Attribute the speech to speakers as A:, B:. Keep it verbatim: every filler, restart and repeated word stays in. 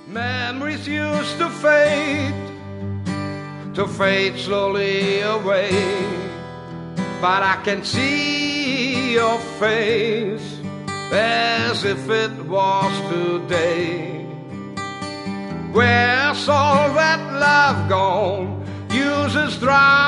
A: Memories used to fade, to fade slowly away, but I can see your face as if it was today. Where's all that love gone? Uses dry